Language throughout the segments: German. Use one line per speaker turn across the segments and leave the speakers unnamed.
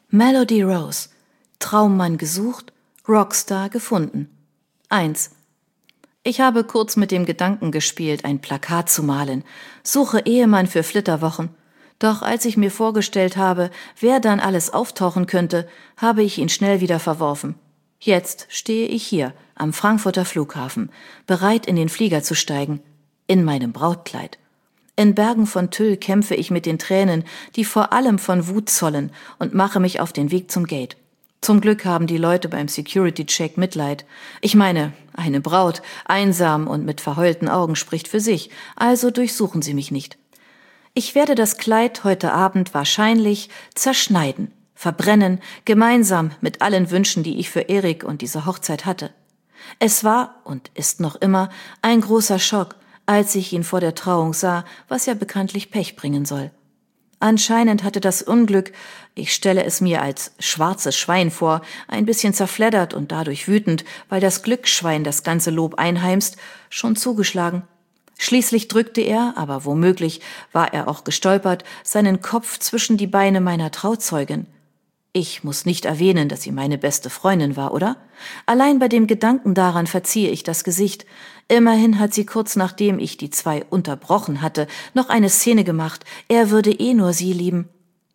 Melody Rose. Traummann gesucht, Rockstar gefunden. 1. Ich habe kurz mit dem Gedanken gespielt, ein Plakat zu malen. Suche Ehemann für Flitterwochen. Doch als ich mir vorgestellt habe, wer dann alles auftauchen könnte, habe ich ihn schnell wieder verworfen. Jetzt stehe ich hier, am Frankfurter Flughafen, bereit in den Flieger zu steigen, in meinem Brautkleid. In Bergen von Tüll kämpfe ich mit den Tränen, die vor allem von Wut zollen, und mache mich auf den Weg zum Gate. Zum Glück haben die Leute beim Security-Check Mitleid. Ich meine, eine Braut, einsam und mit verheulten Augen spricht für sich, also durchsuchen sie mich nicht. Ich werde das Kleid heute Abend wahrscheinlich zerschneiden, verbrennen, gemeinsam mit allen Wünschen, die ich für Erik und diese Hochzeit hatte. Es war und ist noch immer ein großer Schock, als ich ihn vor der Trauung sah, was ja bekanntlich Pech bringen soll. Anscheinend hatte das Unglück, ich stelle es mir als schwarzes Schwein vor, ein bisschen zerfleddert und dadurch wütend, weil das Glücksschwein das ganze Lob einheimst, schon zugeschlagen. Schließlich drückte er, aber womöglich war er auch gestolpert, seinen Kopf zwischen die Beine meiner Trauzeugin. Ich muss nicht erwähnen, dass sie meine beste Freundin war, oder? Allein bei dem Gedanken daran verziehe ich das Gesicht. Immerhin hat sie kurz nachdem ich die zwei unterbrochen hatte, noch eine Szene gemacht. Er würde nur sie lieben.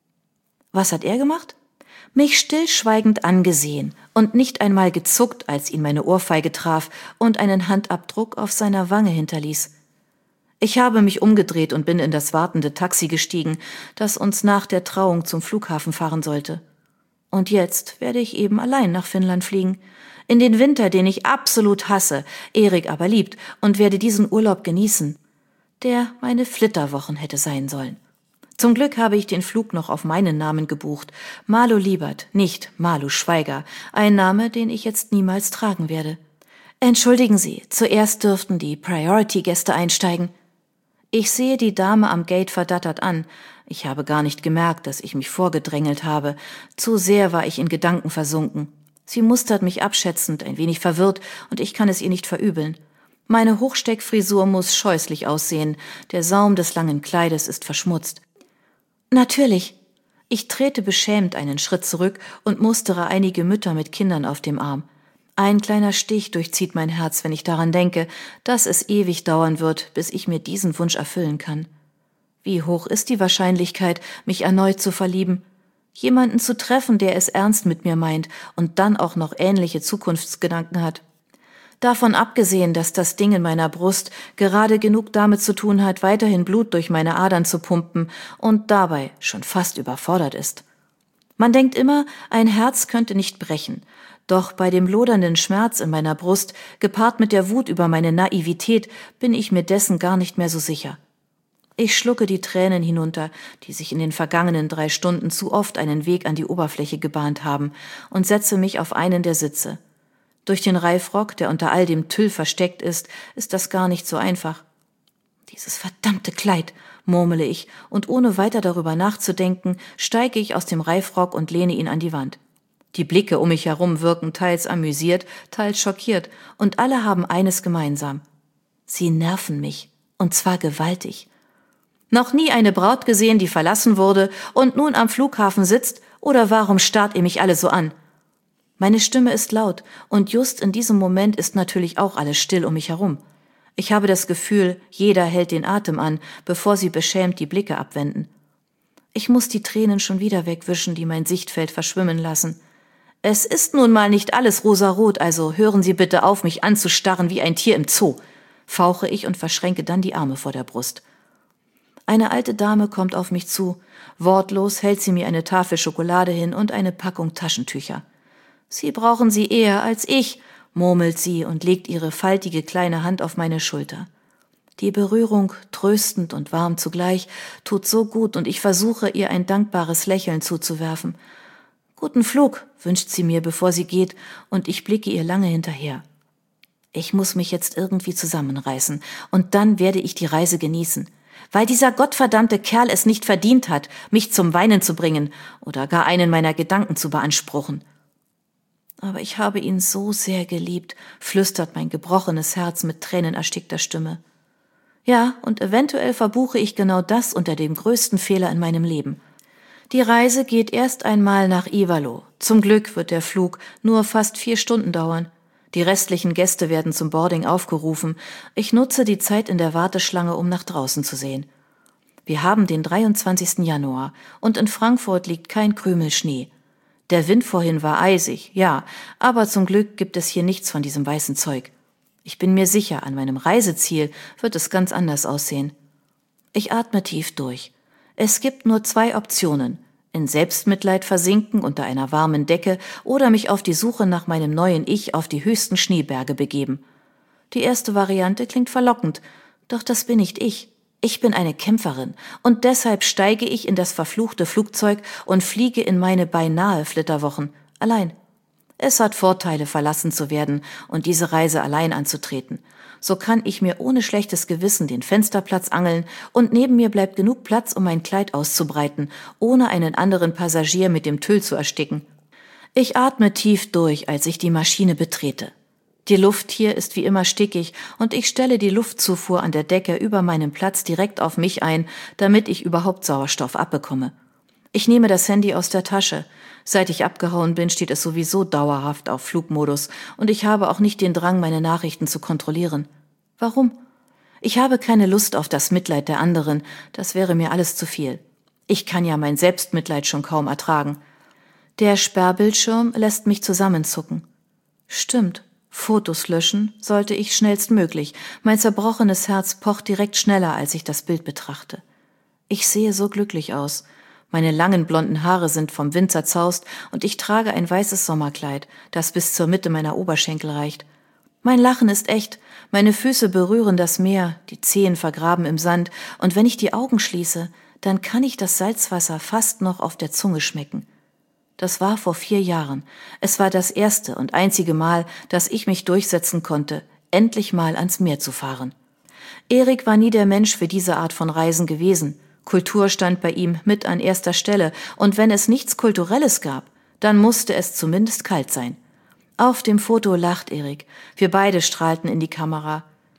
Was hat er gemacht? Mich stillschweigend angesehen und nicht einmal gezuckt, als ihn meine Ohrfeige traf und einen Handabdruck auf seiner Wange hinterließ. Ich habe mich umgedreht und bin in das wartende Taxi gestiegen, das uns nach der Trauung zum Flughafen fahren sollte. Und jetzt werde ich eben allein nach Finnland fliegen. In den Winter, den ich absolut hasse, Erik aber liebt, und werde diesen Urlaub genießen, der meine Flitterwochen hätte sein sollen. Zum Glück habe ich den Flug noch auf meinen Namen gebucht. Malu Liebert, nicht Malu Schweiger, ein Name, den ich jetzt niemals tragen werde. Entschuldigen Sie, zuerst dürften die Priority-Gäste einsteigen. Ich sehe die Dame am Gate verdattert an. Ich habe gar nicht gemerkt, dass ich mich vorgedrängelt habe. Zu sehr war ich in Gedanken versunken. Sie mustert mich abschätzend, ein wenig verwirrt, und ich kann es ihr nicht verübeln. Meine Hochsteckfrisur muss scheußlich aussehen. Der Saum des langen Kleides ist verschmutzt. Natürlich. Ich trete beschämt einen Schritt zurück und mustere einige Mütter mit Kindern auf dem Arm. Ein kleiner Stich durchzieht mein Herz, wenn ich daran denke, dass es ewig dauern wird, bis ich mir diesen Wunsch erfüllen kann. Wie hoch ist die Wahrscheinlichkeit, mich erneut zu verlieben? Jemanden zu treffen, der es ernst mit mir meint und dann auch noch ähnliche Zukunftsgedanken hat. Davon abgesehen, dass das Ding in meiner Brust gerade genug damit zu tun hat, weiterhin Blut durch meine Adern zu pumpen und dabei schon fast überfordert ist. Man denkt immer, ein Herz könnte nicht brechen. Doch bei dem lodernden Schmerz in meiner Brust, gepaart mit der Wut über meine Naivität, bin ich mir dessen gar nicht mehr so sicher. Ich schlucke die Tränen hinunter, die sich in den vergangenen 3 Stunden zu oft einen Weg an die Oberfläche gebahnt haben, und setze mich auf einen der Sitze. Durch den Reifrock, der unter all dem Tüll versteckt ist das gar nicht so einfach. Dieses verdammte Kleid, murmele ich, und ohne weiter darüber nachzudenken, steige ich aus dem Reifrock und lehne ihn an die Wand. Die Blicke um mich herum wirken teils amüsiert, teils schockiert, und alle haben eines gemeinsam. Sie nerven mich, und zwar gewaltig. Noch nie eine Braut gesehen, die verlassen wurde und nun am Flughafen sitzt, oder warum starrt ihr mich alle so an? Meine Stimme ist laut, und just in diesem Moment ist natürlich auch alles still um mich herum. Ich habe das Gefühl, jeder hält den Atem an, bevor sie beschämt die Blicke abwenden. Ich muss die Tränen schon wieder wegwischen, die mein Sichtfeld verschwimmen lassen. Es ist nun mal nicht alles rosarot, also hören Sie bitte auf, mich anzustarren wie ein Tier im Zoo, fauche ich und verschränke dann die Arme vor der Brust. Eine alte Dame kommt auf mich zu. Wortlos hält sie mir eine Tafel Schokolade hin und eine Packung Taschentücher. »Sie brauchen sie eher als ich«, murmelt sie und legt ihre faltige kleine Hand auf meine Schulter. Die Berührung, tröstend und warm zugleich, tut so gut, und ich versuche, ihr ein dankbares Lächeln zuzuwerfen. »Guten Flug«, wünscht sie mir, bevor sie geht, und ich blicke ihr lange hinterher. Ich muss mich jetzt irgendwie zusammenreißen, und dann werde ich die Reise genießen. Weil dieser gottverdammte Kerl es nicht verdient hat, mich zum Weinen zu bringen oder gar einen meiner Gedanken zu beanspruchen. Aber ich habe ihn so sehr geliebt, flüstert mein gebrochenes Herz mit tränenerstickter Stimme. Ja, und eventuell verbuche ich genau das unter dem größten Fehler in meinem Leben. Die Reise geht erst einmal nach Ivalo. Zum Glück wird der Flug nur fast 4 Stunden dauern. Die restlichen Gäste werden zum Boarding aufgerufen. Ich nutze die Zeit in der Warteschlange, um nach draußen zu sehen. Wir haben den 23. Januar und in Frankfurt liegt kein Krümel Schnee. Der Wind vorhin war eisig, ja, aber zum Glück gibt es hier nichts von diesem weißen Zeug. Ich bin mir sicher, an meinem Reiseziel wird es ganz anders aussehen. Ich atme tief durch. Es gibt nur 2 Optionen: in Selbstmitleid versinken unter einer warmen Decke oder mich auf die Suche nach meinem neuen Ich auf die höchsten Schneeberge begeben. Die erste Variante klingt verlockend, doch das bin nicht ich. Ich bin eine Kämpferin und deshalb steige ich in das verfluchte Flugzeug und fliege in meine beinahe Flitterwochen allein. Es hat Vorteile, verlassen zu werden und diese Reise allein anzutreten. So kann ich mir ohne schlechtes Gewissen den Fensterplatz angeln und neben mir bleibt genug Platz, um mein Kleid auszubreiten, ohne einen anderen Passagier mit dem Tüll zu ersticken. Ich atme tief durch, als ich die Maschine betrete. Die Luft hier ist wie immer stickig und ich stelle die Luftzufuhr an der Decke über meinem Platz direkt auf mich ein, damit ich überhaupt Sauerstoff abbekomme. Ich nehme das Handy aus der Tasche. Seit ich abgehauen bin, steht es sowieso dauerhaft auf Flugmodus und ich habe auch nicht den Drang, meine Nachrichten zu kontrollieren. Warum? Ich habe keine Lust auf das Mitleid der anderen, das wäre mir alles zu viel. Ich kann ja mein Selbstmitleid schon kaum ertragen. Der Sperrbildschirm lässt mich zusammenzucken. Stimmt. Fotos löschen sollte ich schnellstmöglich. Mein zerbrochenes Herz pocht direkt schneller, als ich das Bild betrachte. Ich sehe so glücklich aus. Meine langen blonden Haare sind vom Wind zerzaust und ich trage ein weißes Sommerkleid, das bis zur Mitte meiner Oberschenkel reicht. Mein Lachen ist echt. Meine Füße berühren das Meer, die Zehen vergraben im Sand und wenn ich die Augen schließe, dann kann ich das Salzwasser fast noch auf der Zunge schmecken. Das war vor 4 Jahren. Es war das erste und einzige Mal, dass ich mich durchsetzen konnte, endlich mal ans Meer zu fahren. Erik war nie der Mensch für diese Art von Reisen gewesen. Kultur stand bei ihm mit an erster Stelle und wenn es nichts Kulturelles gab, dann musste es zumindest kalt sein. Auf dem Foto lacht Erik. Wir beide strahlten in die Kamera.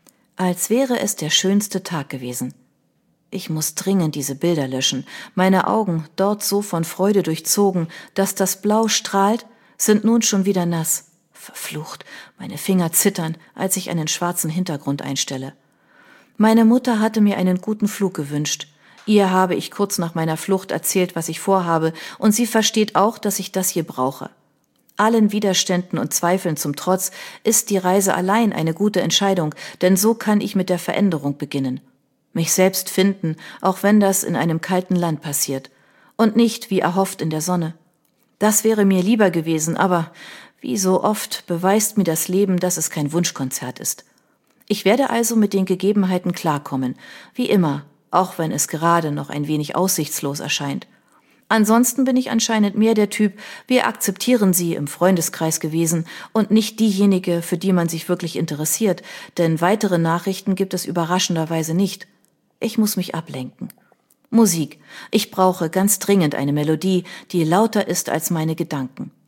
Als wäre es der schönste Tag gewesen. Ich muss dringend diese Bilder löschen. Meine Augen, dort so von Freude durchzogen, dass das Blau strahlt, sind nun schon wieder nass. Verflucht, meine Finger zittern, als ich einen schwarzen Hintergrund einstelle. Meine Mutter hatte mir einen guten Flug gewünscht. Ihr habe ich kurz nach meiner Flucht erzählt, was ich vorhabe, und sie versteht auch, dass ich das hier brauche. Allen Widerständen und Zweifeln zum Trotz ist die Reise allein eine gute Entscheidung, denn so kann ich mit der Veränderung beginnen. Mich selbst finden, auch wenn das in einem kalten Land passiert. Und nicht, wie erhofft, in der Sonne. Das wäre mir lieber gewesen, aber wie so oft beweist mir das Leben, dass es kein Wunschkonzert ist. Ich werde also mit den Gegebenheiten klarkommen, wie immer, auch wenn es gerade noch ein wenig aussichtslos erscheint. Ansonsten bin ich anscheinend mehr der Typ, wir akzeptieren sie im Freundeskreis gewesen und nicht diejenige, für die man sich wirklich interessiert, denn weitere Nachrichten gibt es überraschenderweise nicht. Ich muss mich ablenken. Musik. Ich brauche ganz dringend eine Melodie, die lauter ist als meine Gedanken.